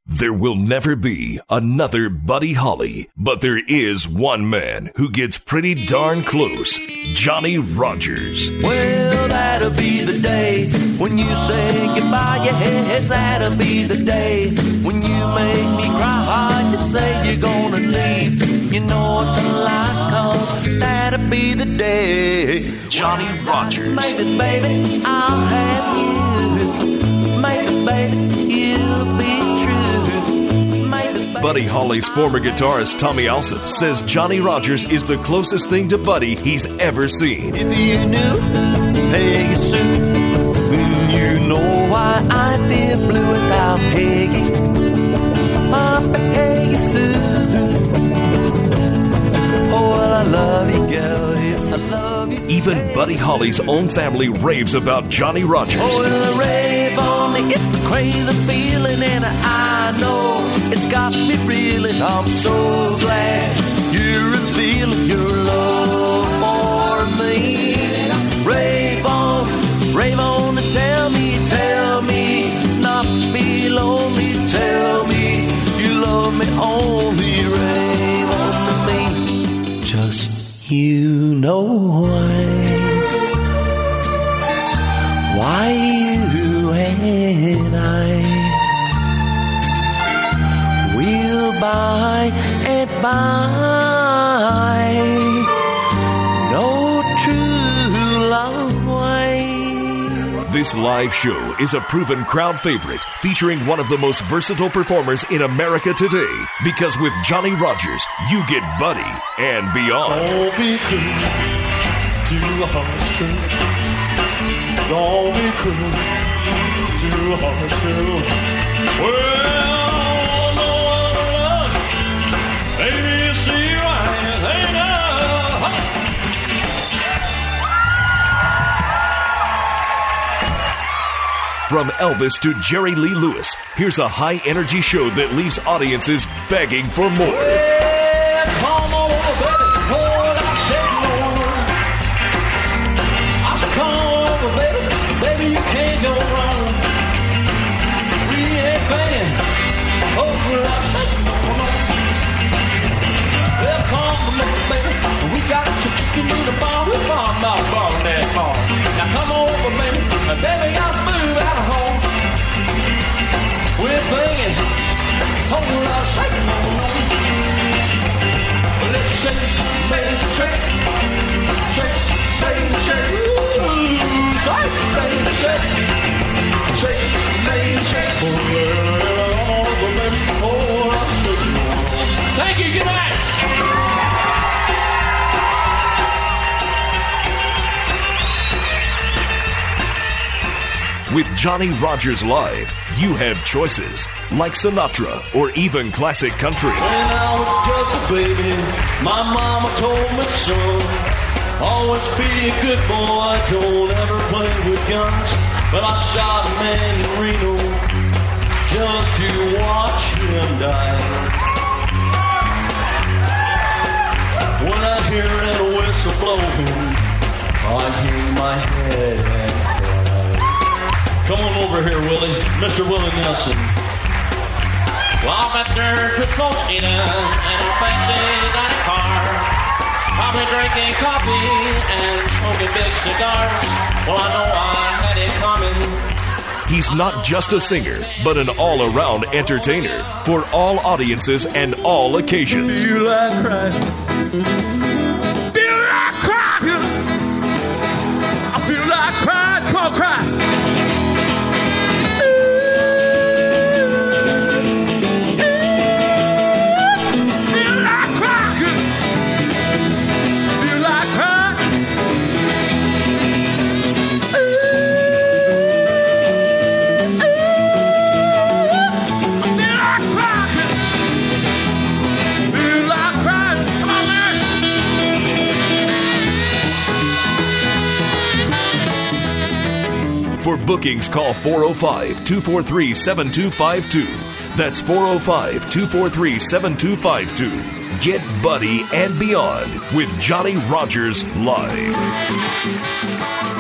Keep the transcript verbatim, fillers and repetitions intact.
There will never be another Buddy Holly, but there is one man who gets pretty darn close. Johnny Rogers. Well, that'll be the day when you say goodbye. Yes, that'll be the day when you make me cry. You say you're gonna leave. You know it's a lie, cause that'll be the day. Johnny Rogers. Maybe, baby, I'll have you. Maybe, baby, you'll be true. Buddy Holly's former guitarist Tommy Alsop says Johnny Rogers is the closest thing to Buddy he's ever seen. If you knew Peggy Sue, you know why I feel blue without Peggy. My Peggy Sue. Oh, well, I love you, girl. Yes, I love you. Even Peggy. Buddy Holly's own family raves about Johnny Rogers. Oh, well, I rave on it. It's a crazy feeling, and I know it's got me reeling. I'm so glad you're revealing your love for me. Rave on, rave on and tell me, tell me not to be lonely. Tell me you love me only. Rave on to me. Just you know why. Why you and I will by and by no true love way. This live show is a proven crowd favorite, featuring one of the most versatile performers in America today. Because with Johnny Rogers, you get Buddy and beyond. Don't be cruel to a heart. Don't be cruel to a heart. Well, from Elvis to Jerry Lee Lewis, here's a high-energy show that leaves audiences begging for more. Well, come on over, baby. Hold on, shake more. I said, come over, baby. Baby, you can't go wrong. We ain't paying. Oh, well, I said, come on. Well, come on, baby. We got your chicken in the bar. We're bomb, bomb, bomb, that bar. Now come over, baby. And baby, gotta move out of home. We're banging. Hold on, shake on. Let's shake, baby, shake. Shake, baby, shake. Ooh, shake, baby, shake. Shake, baby, shake. Oh, baby, oh, I'm shaking. Thank you, good night. With Johnny Rogers Live, you have choices like Sinatra or even classic country. When I was just a baby, my mama told me, son, always be a good boy, don't ever play with guns. But I shot a man in Reno just to watch him die. When I hear that whistle blowing, I hang my head and come on over here, Willie. Mister Willie Nelson. Well, I'm at church with folks eating, and I think she got a car. Probably drinking coffee and smoking big cigars. Well, I know I had it coming. He's not just a singer, but an all-around entertainer for all audiences and all occasions. Feel like crying. Feel like crying. I feel like crying. Come on, cry. For bookings, call four oh five, two four three, seven two five two. That's four oh five, two four three, seven two five two. Get Buddy and beyond with Johnny Rogers Live.